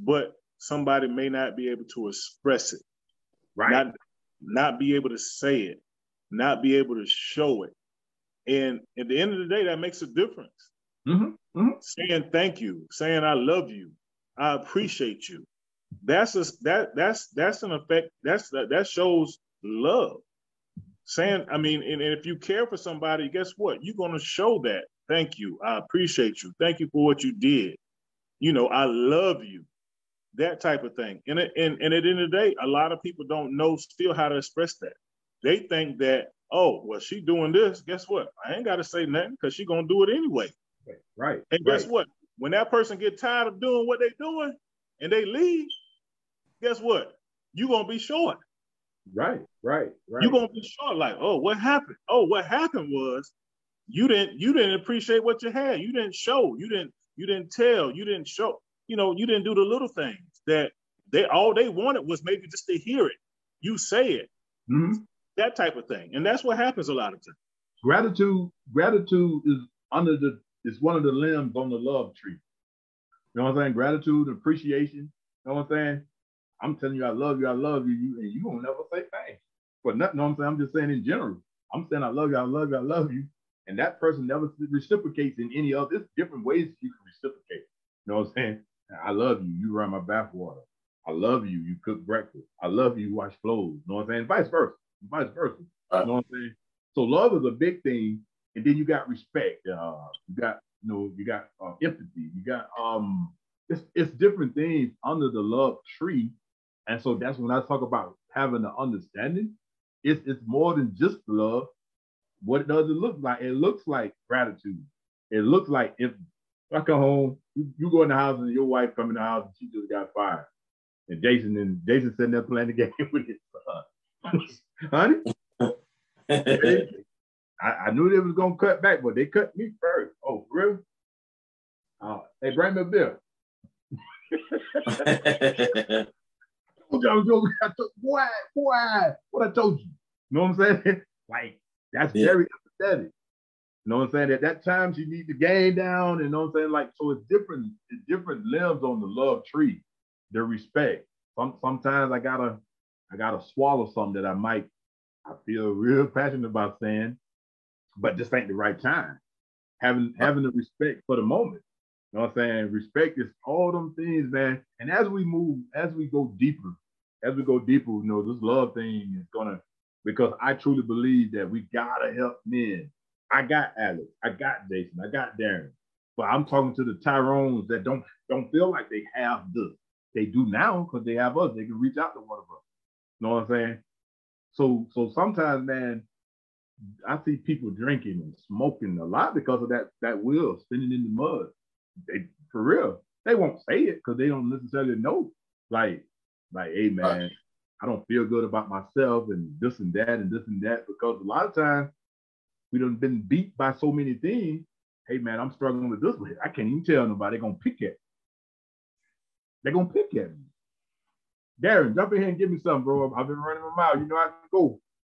but somebody may not be able to express it, Right. not not be able to say it, not be able to show it. And at the end of the day, that makes a difference. Mm-hmm. Mm-hmm. Saying thank you, saying I love you, I appreciate you. That's a, that that's that's an effect. That's that shows love. Saying, I mean, and, and if you care for somebody, guess what? You're gonna show that. Thank you. I appreciate you. Thank you for what you did. You know, I love you. That type of thing. And, and, and at the end of the day, a lot of people don't know still how to express that. They think that, oh, well, she doing this. Guess what? I ain't got to say nothing because she going to do it anyway. Right. And guess right. what? When that person get tired of doing what they doing and they leave, guess what? You going to be short. Right, right, right. You're going to be short like, oh, what happened? Oh, what happened was you didn't you didn't appreciate what you had. You didn't show. You didn't you didn't tell. You didn't show. You know, you didn't do the little things that they all they wanted was maybe just to hear it. You say it. Mm-hmm. That type of thing. And that's what happens a lot of times. Gratitude, gratitude is under the is one of the limbs on the love tree. You know what I'm saying? Gratitude, appreciation. You know what I'm saying? I'm telling you I love you, I love you, you and you won't never say thanks. But nothing, you know what I'm saying? I'm just saying in general. I'm saying I love you, I love you, I love you. And that person never reciprocates in any other. There's different ways you can reciprocate. You know what I'm saying? I love you, you run my bathwater. I love you, you cook breakfast. I love you, you wash clothes. You know what I'm saying? Vice versa. Vice versa. You know what I'm saying? So love is a big thing. And then you got respect. Uh, you got, you know, you got uh, empathy. You got um it's it's different things under the love tree. And so that's when I talk about having an understanding. It's it's more than just love. What does it look like? It looks like gratitude. It looks like if I come home, you, you go in the house and your wife come in the house and she just got fired. And Jason and Jason sitting there playing the game with his son. Honey? they, I, I knew they was gonna cut back, but they cut me first. Oh, really? Uh, hey, bring me a bill. Boy, boy, what I told you. You know what I'm saying? Like, that's yeah. very empathetic. You know what I'm saying? At that time, she needs the game down. And you know what I'm saying? Like, so it's different, it's different limbs on the love tree, the respect. Some, sometimes I gotta, I gotta swallow something that I might, I feel real passionate about saying, but this ain't the right time. Having, having the respect for the moment. You know what I'm saying? Respect is all them things, man. And as we move, as we go deeper, as we go deeper, you know, this love thing is gonna, because I truly believe that we gotta help men. I got Alex, I got Jason, I got Darren, but I'm talking to the Tyrones that don't don't feel like they have this. They do now because they have us. They can reach out to one of us. You know what I'm saying? So, so sometimes, man, I see people drinking and smoking a lot because of that that wheel spinning in the mud. They, for real, they won't say it because they don't necessarily know. Like, like, hey, man, I don't feel good about myself and this and that and this and that, because a lot of times we done been beat by so many things. Hey, man, I'm struggling with this. I can't even tell nobody. They're going to pick at me. They're going to pick at me. Darren, jump in here and give me something, bro. I've been running my mouth. You know how to go.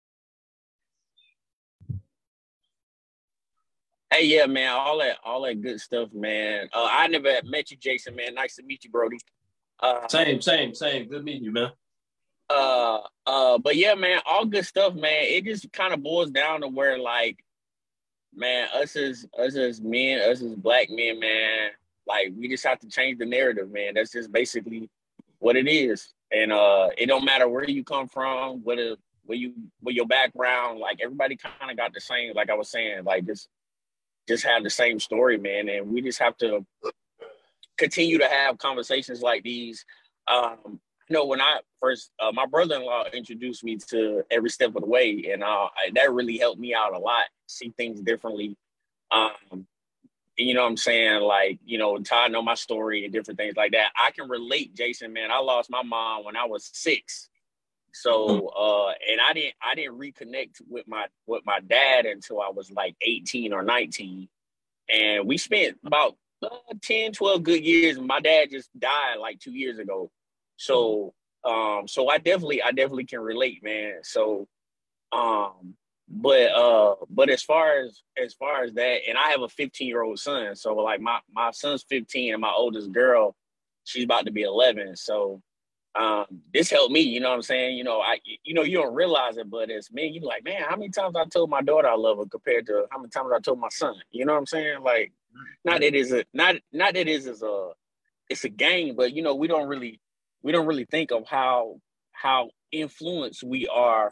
Hey, yeah, man, all that, all that good stuff, man. Uh, I never met you, Jason, man. Nice to meet you, Brody. Uh, same, same, same. Good meeting you, man. Uh, uh, but yeah, man, all good stuff, man. It just kind of boils down to where, like, man, us as us as men, us as black men, man, like, we just have to change the narrative, man. That's just basically what it is. And uh, it don't matter where you come from, whether where you where your background, like, everybody kind of got the same. Like I was saying, like, just. just have the same story, man. And we just have to continue to have conversations like these. Um, you know, when I first, uh, my brother-in-law introduced me to Every Step of the Way, and uh, I, that really helped me out a lot, see things differently. Um, you know what I'm saying? Like, you know, Todd know my story and different things like that. I can relate, Jason, man. I lost my mom when I was six. So, uh, and I didn't, I didn't reconnect with my, with my dad until I was like eighteen or nineteen. And we spent about uh, ten, twelve good years. And my dad just died like two years ago. So, um, so I definitely, I definitely can relate, man. So, um, but, uh, but as far as, as far as that, and I have a fifteen year old son. So like my, my son's fifteen and my oldest girl, she's about to be eleven. So um, this helped me. You know what I'm saying? You know, I you know you don't realize it, but it's me. You're like, man, how many times I told my daughter I love her compared to how many times I told my son? You know what I'm saying? Like, not that it's a not not that it is a it's a game, but you know we don't really we don't really think of how how influenced we are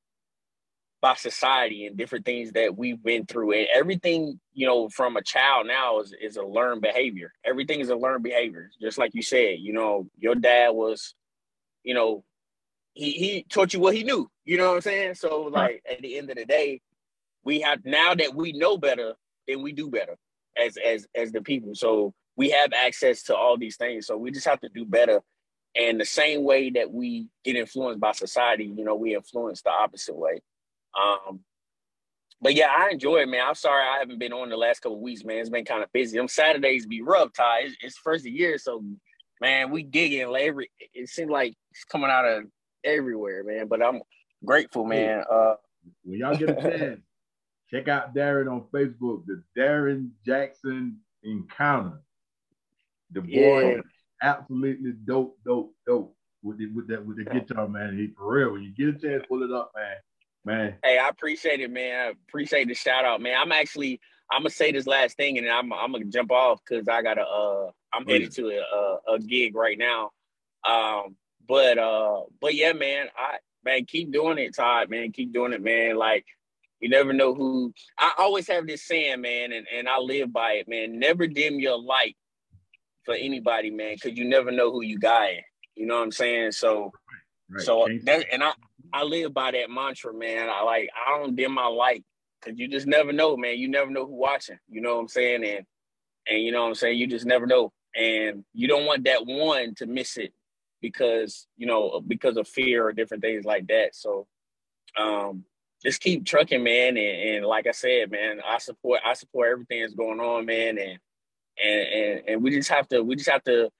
by society and different things that we've been through. And everything, you know, from a child now is, is a learned behavior. Everything is a learned behavior. Just like you said, you know, your dad was, you know, he, he taught you what he knew, you know what I'm saying? So like at the end of the day, we have, now that we know better, then we do better as, as, as the people. So we have access to all these things. So we just have to do better. And the same way that we get influenced by society, you know, we influence the opposite way. Um, but yeah, I enjoy it, man. I'm sorry I haven't been on the last couple of weeks, man. It's been kind of busy. Them Saturdays be rough, Ty. It's, it's first of the year, so man, we gigging like every. It seems like it's coming out of everywhere, man. But I'm grateful, man. Uh, when y'all get a chance, check out Darren on Facebook. The Darren Jackson Encounter. The boy Yeah. is absolutely dope, dope, dope with the, with that with the guitar, man. He for real. When you get a chance, pull it up, man. Man. Hey, I appreciate it, man. I appreciate the shout out, man. I'm actually, I'm gonna say this last thing, and then I'm, I'm gonna jump off because I gotta, uh, I'm Oh, headed yeah. to a, a, a gig right now. Um, but, uh, but yeah, man, I, man, keep doing it, Todd, man. Keep doing it, man. Like, you never know who. I always have this saying, man, and, and I live by it, man. Never dim your light for anybody, man, because you never know who you got. You know what I'm saying? So, Right. so Thanks. that, and I. I live by that mantra, man. I like, I don't dim my light because you just never know, man. You never know who's watching. You know what I'm saying? And, and you know what I'm saying? You just never know. And you don't want that one to miss it because, you know, because of fear or different things like that. So um, just keep trucking, man. And, and like I said, man, I support, I support everything that's going on, man. And, and, and, and we just have to, we just have to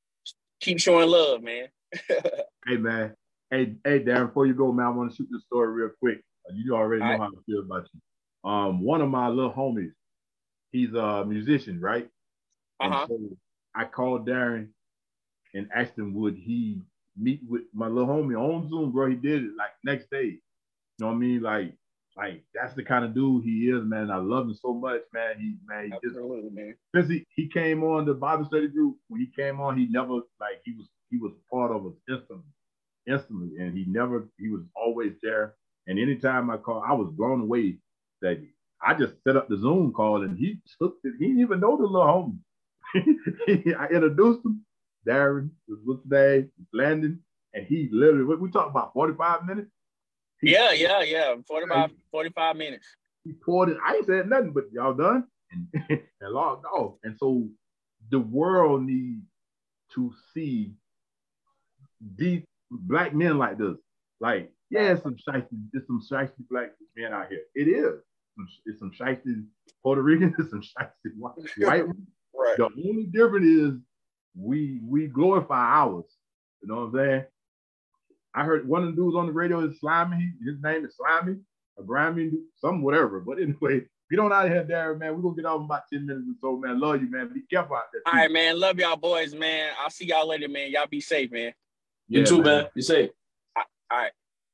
keep showing love, man. Hey, man. Hey, hey, Darren, before you go, man, I want to shoot this story real quick. You already know All right. how I feel about you. Um, one of my little homies, he's a musician, right? Uh-huh. And so I called Darren and asked him, would he meet with my little homie on Zoom, bro? He did it like next day. You know what I mean? Like, like that's the kind of dude he is, man. I love him so much, man. He, man, he just, Absolutely, man. since he, he came on the Bible study group, when he came on, he never, like, he was, he was part of us instantly. instantly and he never he was always there, and anytime I called I was blown away that I just set up the Zoom call and he took it. He didn't even know the little homie. I introduced him. Darren was what's his name, Landon, and he literally we, we talked about forty-five minutes. He, Yeah, yeah, yeah. forty-five, forty-five minutes. He poured it. I ain't said nothing, but y'all done and, and logged off. And so the world needs to see these black men like this. Like, yeah, it's some shiesty, it's some shiesty black men out here. It is. It's some shiesty Puerto Ricans, it's some shiesty white, white ones. Right. The only difference is we we glorify ours. You know what I'm saying? I heard one of the dudes on the radio is Slimy. His name is Slimy, or Grimy, some whatever. But anyway, we don't out here, Darren, man. We're gonna get off in about ten minutes or so, man. Love you, man. Be careful out there. All right, man. Love y'all boys, man. I'll see y'all later, man. Y'all be safe, man. You Yeah, too, man. man. Be safe. All right.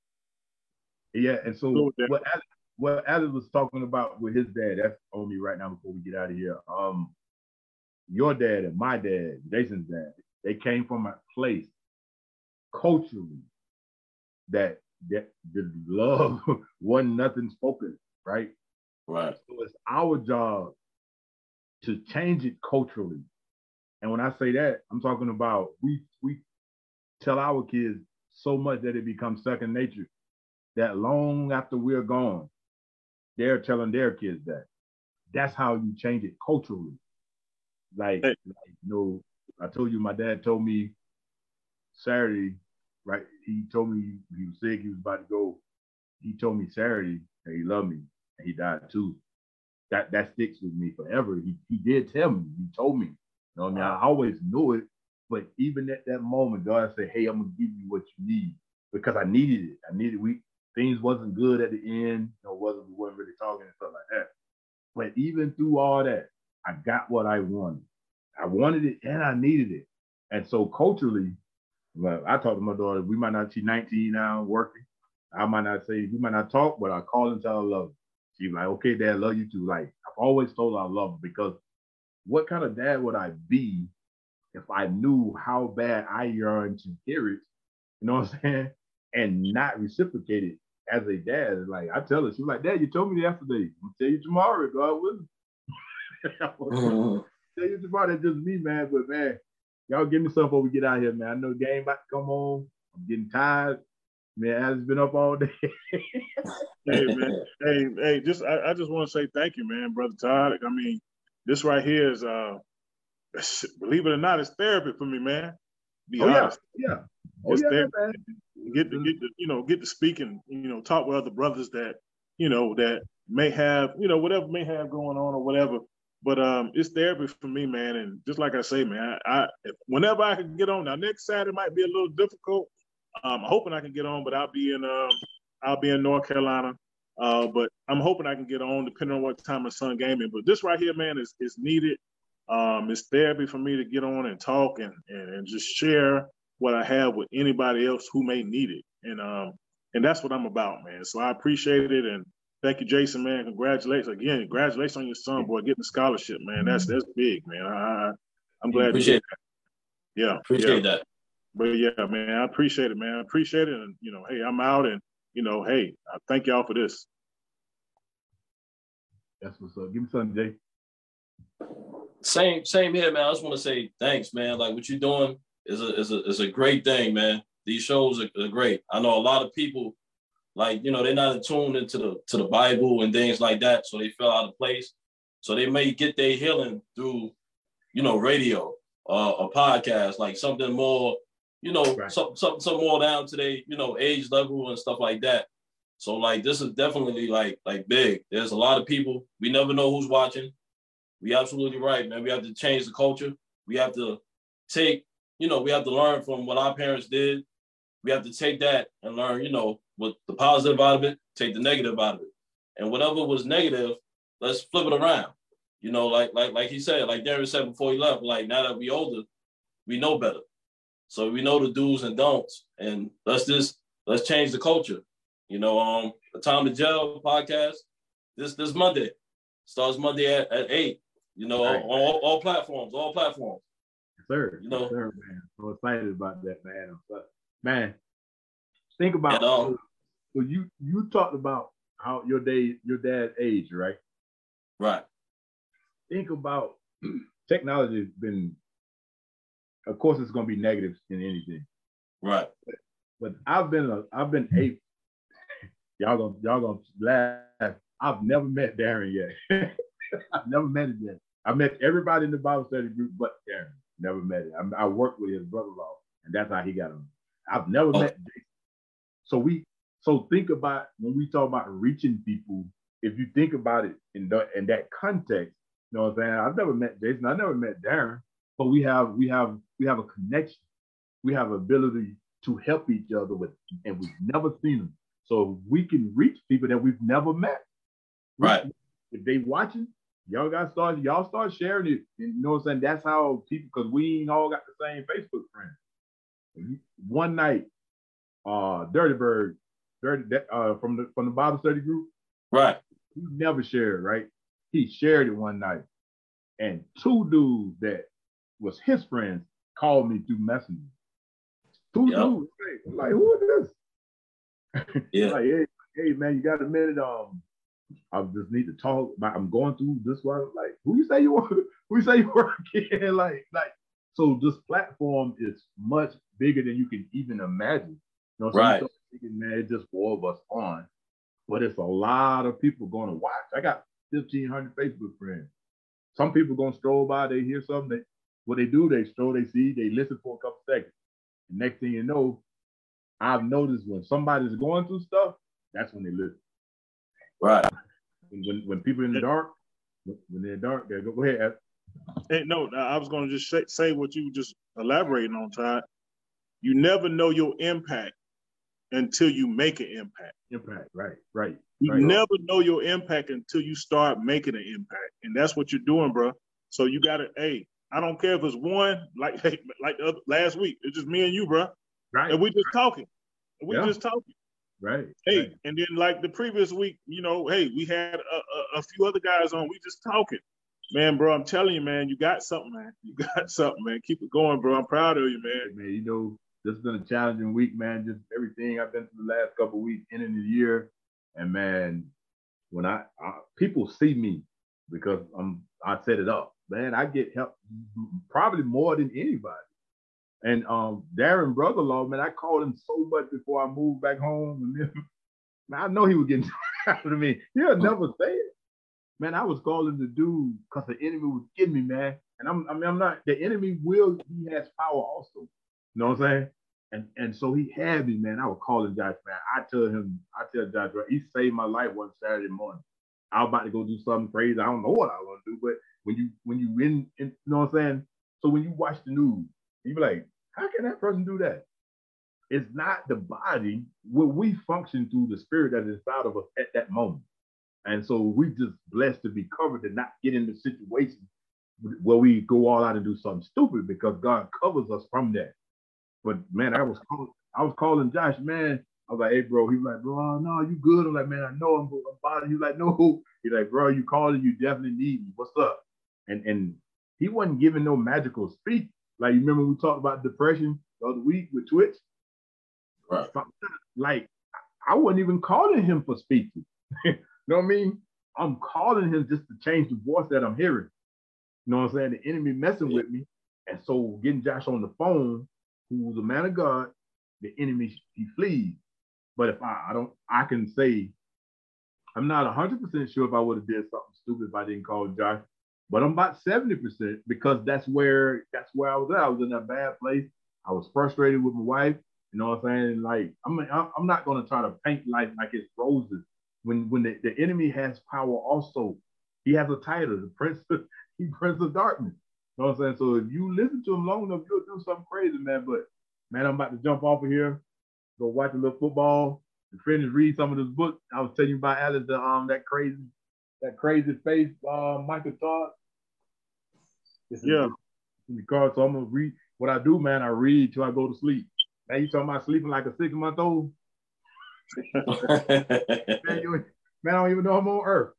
Yeah, and so Cool, Darren. what Alex, what Alex was talking about with his dad, that's on me right now before we get out of here. Um, your dad and my dad, Jason's dad, they came from a place culturally that that the love wasn't nothing spoken, right? Right. So it's our job to change it culturally. And when I say that, I'm talking about we we tell our kids so much that it becomes second nature. That long after we're gone, they're telling their kids that. That's how you change it culturally. Like, Hey. like you know, I told you my dad told me Saturday, right? He told me he was sick, he was about to go. He told me Saturday that he loved me and he died too. That that sticks with me forever. He he did tell me, he told me. You know what I mean? I always knew it, but even at that moment, God said, hey, I'm gonna give you what you need because I needed it. I needed we things wasn't good at the end, you know, wasn't we weren't really talking and stuff like that. But even through all that, I got what I wanted. I wanted it and I needed it. And so culturally, well, I talk to my daughter, we might not, she's nineteen now, working. I might not say, we might not talk, but I call and tell her I love her. She's like, okay, Dad, I love you too. Like, I've always told her I love her because what kind of dad would I be if I knew how bad I yearn to hear it, you know what I'm saying? And not reciprocate it as a dad. Like, I tell her, she was like, Dad, you told me yesterday. I'm going to tell you tomorrow, God willing. mm-hmm. Tell you tomorrow, that's just me, man. But, man, y'all give me something before we get out here, man. I know the game about to come on. I'm getting tired. Man, I've been up all day. Hey, man. Hey, hey, just I, I just want to say thank you, man, Brother Todd. I mean, this right here is, uh, believe it or not, it's therapy for me, man. Be oh, honest. Yeah, yeah. Oh, it's yeah, therapy. man. Get to, get to, you know, get to speak and, you know, talk with other brothers that, you know, that may have, you know, whatever may have going on or whatever. But um, it's therapy for me, man. And just like I say, man, I, I whenever I can get on. Now, next Saturday might be a little difficult. Um, I'm hoping I can get on, but I'll be in um, I'll be in North Carolina. Uh, but I'm hoping I can get on, depending on what time my son game in. But this right here, man, is is needed. Um, it's therapy for me to get on and talk and, and and just share what I have with anybody else who may need it. And um, and that's what I'm about, man. So I appreciate it, and thank you, Jason, man. Congratulations again. Congratulations on your son, boy, getting the scholarship, man. That's that's big, man. I, I'm glad appreciate to hear that. Yeah, appreciate yeah. that. But yeah, man, I appreciate it, man. I appreciate it, and you know, hey, I'm out, and you know, hey, I thank y'all for this. That's what's up. Give me something, Jay. Same, same here, man. I just want to say thanks, man. Like what you're doing is a is a is a great thing, man. These shows are, are great. I know a lot of people, like you know, they're not attuned into the to the Bible and things like that, so they fell out of place. So they may get their healing through, you know, radio uh, or podcast, like something more, you know, right. some, some, some more down to their, you know, age level and stuff like that. So like, this is definitely like, like big. There's a lot of people, we never know who's watching. We absolutely right, man. We have to change the culture. We have to take, you know, we have to learn from what our parents did. We have to take that and learn, you know, what the positive out of it, take the negative out of it. And whatever was negative, let's flip it around. You know, like, like, like he said, like Darren said before he left, like now that we older, we know better. So we know the do's and don'ts, and let's just, let's change the culture. You know, um, the Time to Jail podcast, this, this Monday, starts Monday at, at eight, you know, right. on all, all platforms, all platforms. Yes, sir. You know, yes, sir, man. So excited about that, man. But, man, think about, and, um, so you, you talked about how your day, your dad's age, right? Right. Think about technology has been, of course, it's going to be negative in anything. Right. But, but I've been, a, I've been a, y'all gonna, y'all gonna laugh. I've never met Darren yet. I've never met him yet. I met everybody in the Bible study group, but Darren. Never met him. I, I worked with his brother-in-law, and that's how he got him. I've never oh. met Jason. So we, so think about when we talk about reaching people. If you think about it in the, in that context, you know what I'm saying? I've never met Jason. I never met Darren, but we have we have we have a connection. We have ability to help each other with, and we've never seen them. So we can reach people that we've never met. Right. If they watching, y'all got started. Y'all start sharing it. And you know what I'm saying? That's how people, because we ain't all got the same Facebook friends. One night, uh, Dirty Bird, Dirty uh, from the from the Bible study group. Right. He never shared, right? He shared it one night, and two dudes that was his friends called me through Messenger. Two yep. dudes, like, like, who is this? Yeah. Like, hey, hey, man, you got a minute? Um, I just need to talk. I'm going through this one. Like, who you say you work? Who you say you work in? like, like, so this platform is much bigger than you can even imagine. You know, so right? Thinking, man, it's just four of us on, but it's a lot of people going to watch. I got fifteen hundred Facebook friends. Some people gonna stroll by, they hear something, they, what they do, they stroll, they see, they listen for a couple seconds. The next thing you know, I've noticed when somebody's going through stuff, that's when they listen. Right. When when people in the dark, when they're dark, they go, go ahead. Hey, no, I was gonna just say, say what you just elaborating on, Todd. You never know your impact until you make an impact. Impact, right, right. You right. never know your impact until you start making an impact. And that's what you're doing, bro. So you gotta, hey, I don't care if it's one, like like the other, last week. It's just me and you, bro. Right. And we just talking. And we Yeah. just talking. Right. Hey, right. and then like the previous week, you know, hey, we had a, a, a few other guys on. We just talking. Man, bro, I'm telling you, man, you got something, man. You got something, man. Keep it going, bro. I'm proud of you, man. Man, you know, this has been a challenging week, man. Just everything I've been through the last couple of weeks, ending the year. And man, when I, I people see me because I'm I set it up, man, I get help probably more than anybody. And um, Darren brother-in-law, man, I called him so much before I moved back home. And then, man, I know he was getting tired of me. He'll never say it. Man, I was calling the dude because the enemy was getting me, man. And I'm, I mean, I'm not, the enemy will, he has power also. You know what I'm saying? And and so he had me, man. I was calling Josh, man. I tell him, I tell Josh, he saved my life one Saturday morning. I was about to go do something crazy. I don't know what I was going to do, but when you, when you in, in, you know what I'm saying? So when you watch the news, you be like, how can that person do that? It's not the body. Well, we function through the spirit that is inside of us at that moment. And so we just blessed to be covered and not get into situations where we go all out and do something stupid because God covers us from that. But man, I was calling, I was calling Josh, man. I was like, hey, bro. He was like, bro, oh, no, you good? I'm like, man, I know I'm, I'm bothering you. He's like, no. He's like, bro, you calling, you definitely need me. What's up? And and he wasn't giving no magical speech. Like, you remember we talked about depression the other week with Twitch? Right. Like, I wasn't even calling him for speaking. You know what I mean? I'm calling him just to change the voice that I'm hearing. You know what I'm saying? The enemy messing with me. And so getting Josh on the phone, who was a man of God, the enemy, he flees. But if I, I don't, I can say, I'm not one hundred percent sure if I would have did something stupid if I didn't call Josh. But I'm about seventy percent because that's where that's where I was at. I was in a bad place. I was frustrated with my wife. You know what I'm saying? Like, I'm I'm not going to try to paint life like it's roses. When when the, the enemy has power also, he has a title, the prince, he prince of darkness. You know what I'm saying? So if you listen to him long enough, you'll do something crazy, man. But man, I'm about to jump off of here, go watch a little football, and finish read some of this book. I was telling you about Alice, the, um, that crazy, that crazy face, uh, Michael Todd. It's Yeah. In, in the car, so I'm gonna read. What I do, man, I read till I go to sleep. Now you talking about sleeping like a six-month-old? man, you, man, I don't even know I'm on Earth.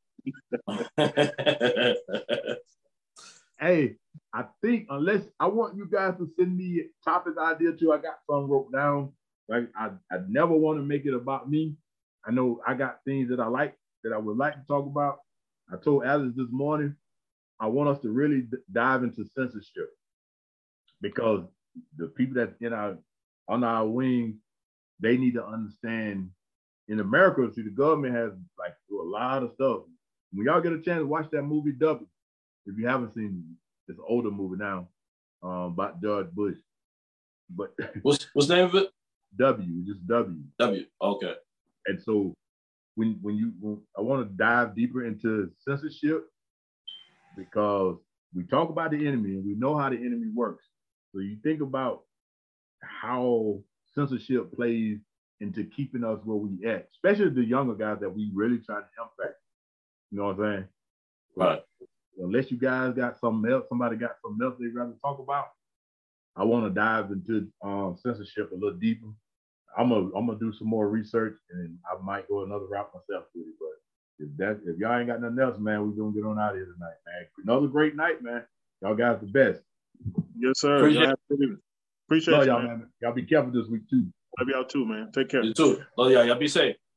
Hey, I think unless I want you guys to send me topic idea too, I got some wrote down. Like I, I never want to make it about me. I know I got things that I like that I would like to talk about. I told Alice this morning, I want us to really d- dive into censorship because the people that in our on our wing, they need to understand. In America, see, the government has like do a lot of stuff. When y'all get a chance, watch that movie W. If you haven't seen it, it's an older movie now um, about George Bush. But what's what's the name of it? W, just W. W. Okay. And so when when you when, I want to dive deeper into censorship because we talk about the enemy and we know how the enemy works. So you think about how censorship plays into keeping us where we at, especially the younger guys that we really try to impact. You know what I'm saying? Right. Unless you guys got something else, somebody got something else they'd rather talk about, I want to dive into um, censorship a little deeper. I'm gonna I'm gonna do some more research and I might go another route myself with it. But if that if y'all ain't got nothing else, man, we're gonna get on out of here tonight, man. Another great night, man. Y'all guys the best. Yes, sir. Appreciate, y'all Appreciate Love you, y'all, man. man. Y'all be careful this week too. Love y'all too, man. Take care. You too. Oh yeah, y'all be safe.